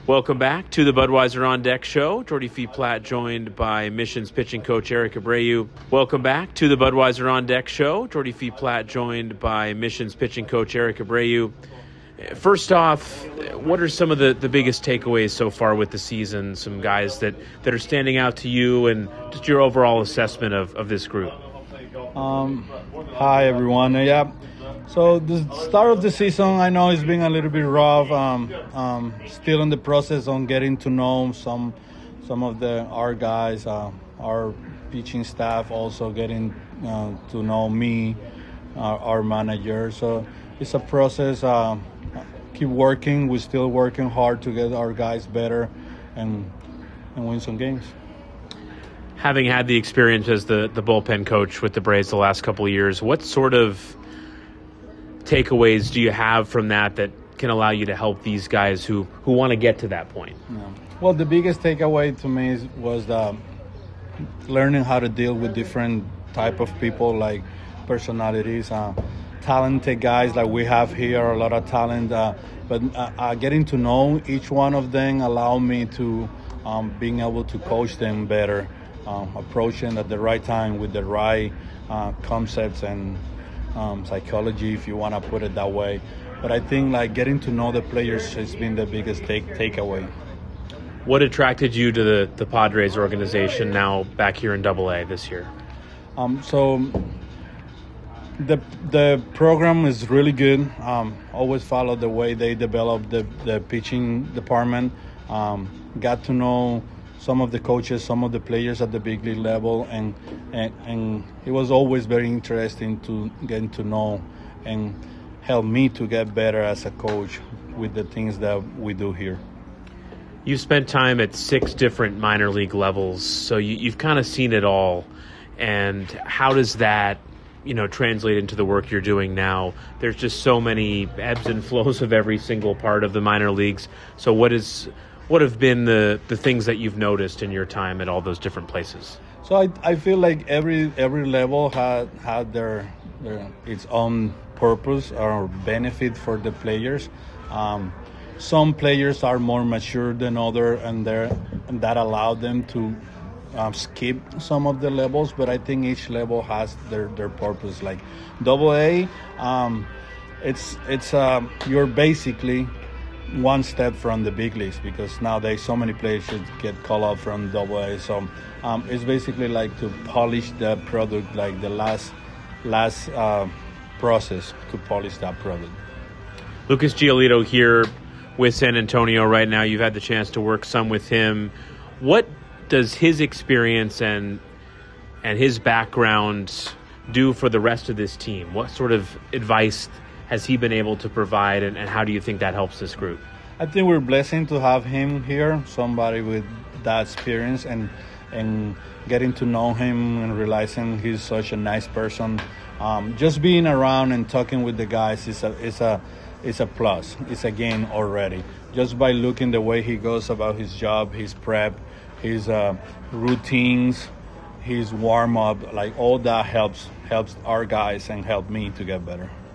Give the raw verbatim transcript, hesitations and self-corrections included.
Welcome back to the Budweiser On Deck show. Jordy Fee Platt joined by Mission's pitching coach Eric Abreu. Welcome back to the Budweiser On Deck show. Jordy Fee Platt joined by Mission's pitching coach Eric Abreu. First off, what are some of the, the biggest takeaways so far with the season? Some guys that, that are standing out to you and just your overall assessment of, of this group. Um, hi, everyone. Yeah. So the start of the season, I know it's been a little bit rough. Um, um, still in the process on getting to know some some of the our guys, uh, our pitching staff, also getting uh, to know me, uh, our manager. So it's a process. Uh, keep working. We're still working hard to get our guys better and and win some games. Having had the experience as the, the bullpen coach with the Braves the last couple of years, what sort of takeaways do you have from that that can allow you to help these guys who, who want to get to that point? Yeah. Well, the biggest takeaway to me is, was the learning how to deal with different type of people, like personalities, uh, talented guys like we have here, a lot of talent. Uh, but uh, uh, getting to know each one of them allowed me to um, being able to coach them better, um, approaching at the right time with the right uh, concepts and Um, psychology, if you want to put it that way. But I think like getting to know the players has been the biggest take takeaway. What attracted you to the, the Padres organization now back here in Double A this year? Um, so the the program is really good. Um, always follow the way they develop the, the pitching department. Um, got to know some of the coaches, some of the players at the big league level, and, and and it was always very interesting to get to know and help me to get better as a coach with the things that we do here. You've spent time at six different minor league levels, so you, you've kind of seen it all. And how does that, you know, translate into the work you're doing now? There's just so many ebbs and flows of every single part of the minor leagues. So what is What have been the, the things that you've noticed in your time at all those different places? So I, I feel like every every level had had their, their its own purpose or benefit for the players. Um, some players are more mature than other, and they and that allowed them to um, skip some of the levels. But I think each level has their, their purpose. Like Double A, um, it's it's um, you're basically one step from the big leagues, because nowadays so many players should get called up from Double A. So um, it's basically like to polish the product, like the last last uh, process to polish that product. Lucas Giolito here with San Antonio right now. You've had the chance to work some with him. What does his experience and and his background do for the rest of this team? What sort of advice has he been able to provide, and, and how do you think that helps this group? I think we're blessed to have him here, somebody with that experience, and and getting to know him and realizing he's such a nice person. Um, just being around and talking with the guys is a is a is a plus. It's a gain already. Just by looking the way he goes about his job, his prep, his uh, routines, his warm up, like all that helps helps our guys and help me to get better.